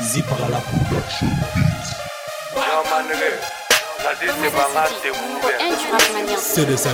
réalisé par la production. C'est de ça.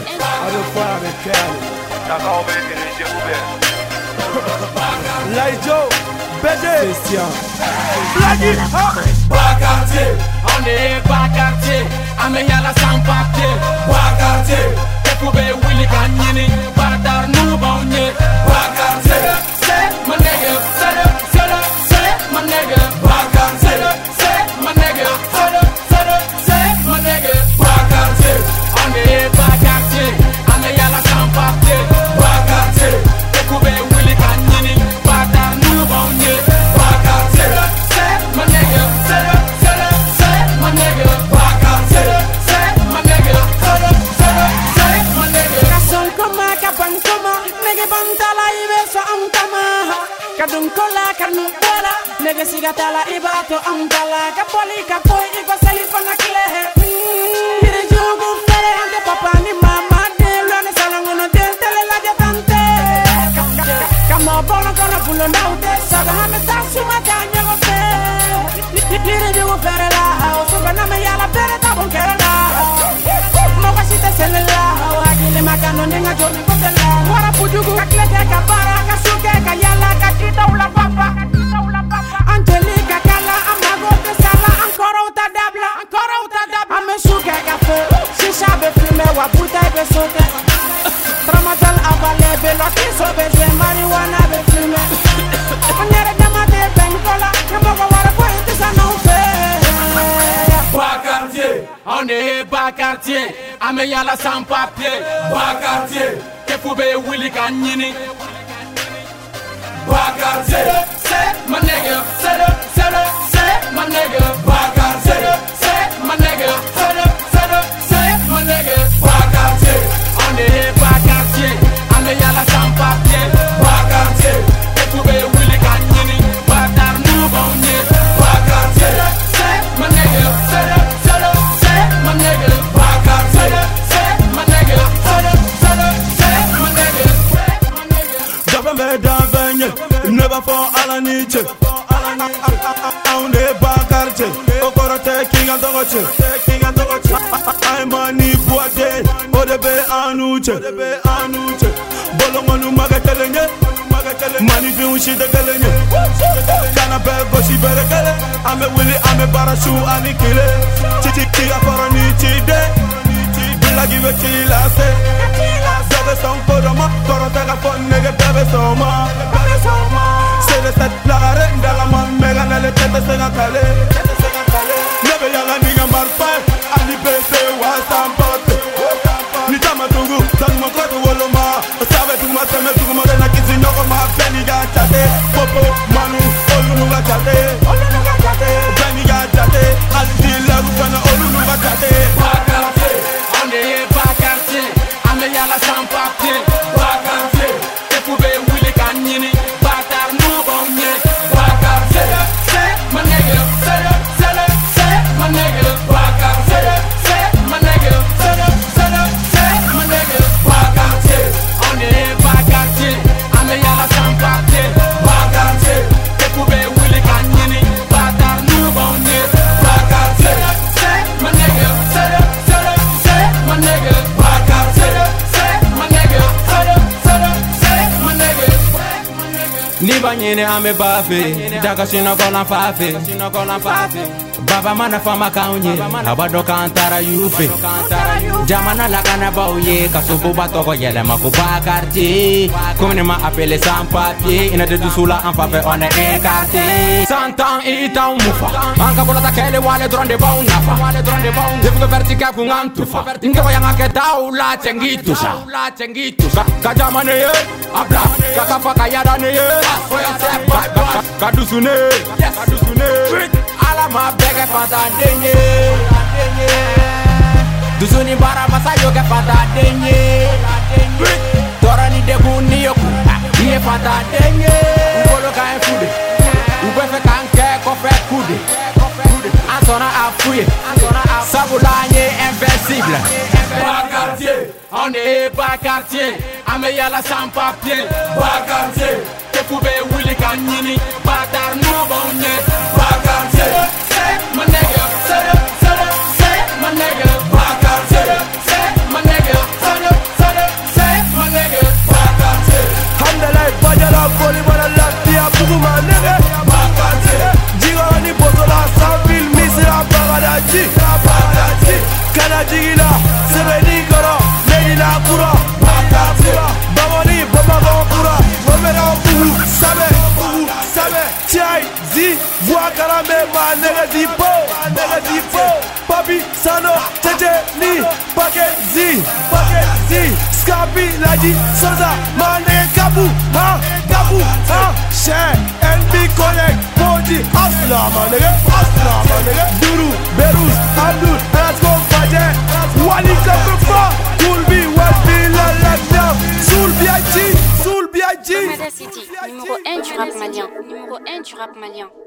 Laijo, BG, Christian, Blaggy, Bacartier, on est Bacartier, Ameyala sans papier, Bacartier, Kekube Willy Kanyini, Badar nous bonnier, Bacartier, c'est mon nègre, c'est mon nègre, Bacartier, c'est mon nègre, c'est mon nègre, Bacartier, on est Bacartier, Ameyala sans papier, Bacartier, Kekube Willy Kanyini, Badar nous bonnier, Bacartier, c'est mon nègre, c'est mon nègre, Bacartier, c'est mon nègre, c'est mon nègre. Kasol koma kapan koma, nege bantala ibe so amtama. Kadun kola kanu bola, nege sigatala ibato amtala. Kapoli kapoi iko selifona kile. Ire jogo fere ante papa ni mama de lone salangono de tele la jatante. Kamo bono kono pulo naute, saga hame tasuma tanya go fe. Ire jogo fere la, osuga na me yala fere tabon kere la. Mokasite selela, wagile makano nenga joni kotela. Wara pujugu kaklete kabara, kasuke kayala kakita ula papa. Angelica kala amagote sala, ancora uta dabla. Amesuke kafe, shisha be fume wa buta be sote. Tramatal avale be loti so be je marijuana be fume. Onyere damate bengola, kemoko wara po intisa no fe. Bacartier, on est Bacartier, Ameyala sans papier, Bacartier, Kekube Willy Kanyini, Bacartier, c'est mon nègre, c'est mon nègre, Bacartier, c'est mon nègre, c'est mon nègre, Bacartier, on est Bacartier, Ameyala sans papier, Bacartier, Kekube Willy Kanyini, Badar nous bonnier, Bacartier, c'est mon nègre, c'est mon nègre, Bacartier, c'est mon nègre, c'est mon nègre. Dabame davenye, never for Alaniche. On est Bacartier, Okorote, King and Dogoche. I'm a ni boite, Odebe Anuche. Bolomonu Magatelene, Manifi Ushida Galene. Canape Boshi Berekele, I'm a Willy, I'm a Barashu Anikile. Chichi Aforani Chide, Blaggy Vechilase. Debe son Koroma, Korotega Fon Nega Debe Soma. C'est le set la reine de la man, Megan elle était de Sénatale. Nebe Yala Niga Marfa, Ali Pese Wasampote. Nitama Tungu, Tanma Koto Woloma. Sabe Tuma Seme Tuma Gana Kizi Nogoma, Beniga Chate, Popo, Manu, Olunuga Chate. Beniga Chate, Ali La Rufana, Olunuga Chate. Bacartier, on est Bacartier, Ameyala sans papier, Bacartier, Kekube Willy Kanyini, Badar nous bonnier, Bacartier, c'est mon nègre, c'est mon nègre, Bacartier, c'est mon nègre, c'est mon nègre, Bacartier, on est Bacartier, Ameyala sans papier, Bacartier, Kekube Willy Kanyini, Badar nous bonnier, Bacartier, c'est mon nègre, c'est mon nègre, Bacartier, c'est mon nègre, c'est mon nègre. Ni banyene ame bafe, daga shina kola fafe. Baba mana fama kaunye, abado kantara yufe. Jamana la kana bauye, kasubu batoko yele mako Bacartier. Comme ma appelé sans papier, ina de dusula en faveur on est écarté. 100 ans ita umufa, anka bola takele wale dronde bau nafa. Defuko vertika kungantufa, inga wayanga ke daula cengitusa. Kajamane ye, abla, kakafa kayada ne ye. Kadusune, ala ma bege pantandenye. Dusuni bara masa yoke pantandenye. Torani debu ni yoku, iye pantandenye. Ukolo ka enfude, ukwefe kanke kofe kude. Ansona afuye, sabulanye invincible. Bacartier, on est Bacartier, Ameyala sans papier, Bacartier, Kekube Willy Kanyini, Badar nous bonnier, Bacartier. T.I.Z. Voix Karame, ma nigga Dipo, Papi, Sano, Tete, Paket Z, Scapi, Laji, Sosa, ma nigga Gabu, Share, NB Connect, Moji, Asla, ma nigga, Duru, Berus, Abdul, let's go, Fajet, Wally Kapufa, Cool B, West B, Lalakdam, Soul B.I.G. City, numéro 1 du rap malien.